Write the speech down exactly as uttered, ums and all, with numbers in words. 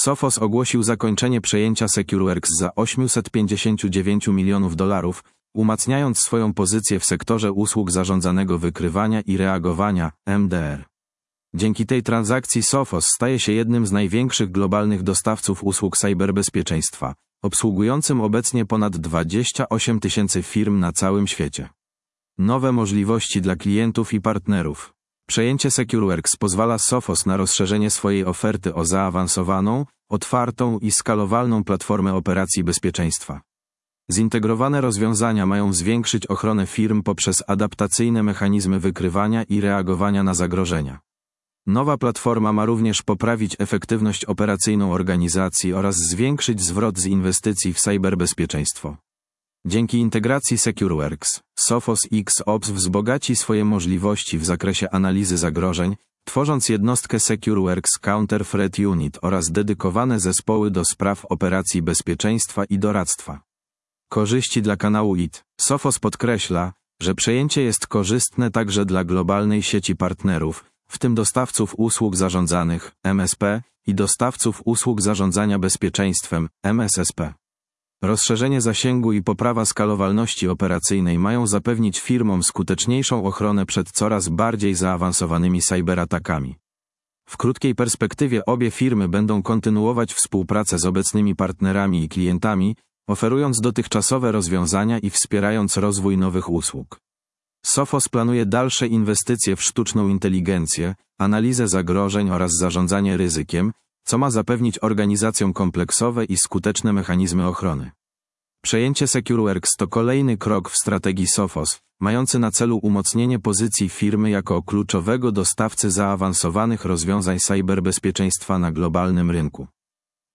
Sophos ogłosił zakończenie przejęcia Secureworks za osiemset pięćdziesiąt dziewięć milionów dolarów, umacniając swoją pozycję w sektorze usług zarządzanego wykrywania i reagowania, M D R. Dzięki tej transakcji Sophos staje się jednym z największych globalnych dostawców usług cyberbezpieczeństwa, obsługującym obecnie ponad dwadzieścia osiem tysięcy firm na całym świecie. Nowe możliwości dla klientów i partnerów. Przejęcie Secureworks pozwala Sophos na rozszerzenie swojej oferty o zaawansowaną, otwartą i skalowalną platformę operacji bezpieczeństwa. Zintegrowane rozwiązania mają zwiększyć ochronę firm poprzez adaptacyjne mechanizmy wykrywania i reagowania na zagrożenia. Nowa platforma ma również poprawić efektywność operacyjną organizacji oraz zwiększyć zwrot z inwestycji w cyberbezpieczeństwo. Dzięki integracji Secureworks, Sophos X-Ops wzbogaci swoje możliwości w zakresie analizy zagrożeń, tworząc jednostkę Secureworks Counter Threat Unit oraz dedykowane zespoły do spraw operacji bezpieczeństwa i doradztwa. Korzyści dla kanału I T. Sophos podkreśla, że przejęcie jest korzystne także dla globalnej sieci partnerów, w tym dostawców usług zarządzanych, M S P, i dostawców usług zarządzania bezpieczeństwem, M S S P. Rozszerzenie zasięgu i poprawa skalowalności operacyjnej mają zapewnić firmom skuteczniejszą ochronę przed coraz bardziej zaawansowanymi cyberatakami. W krótkiej perspektywie obie firmy będą kontynuować współpracę z obecnymi partnerami i klientami, oferując dotychczasowe rozwiązania i wspierając rozwój nowych usług. Sophos planuje dalsze inwestycje w sztuczną inteligencję, analizę zagrożeń oraz zarządzanie ryzykiem, co ma zapewnić organizacjom kompleksowe i skuteczne mechanizmy ochrony. Przejęcie Secureworks to kolejny krok w strategii Sophos, mający na celu umocnienie pozycji firmy jako kluczowego dostawcy zaawansowanych rozwiązań cyberbezpieczeństwa na globalnym rynku.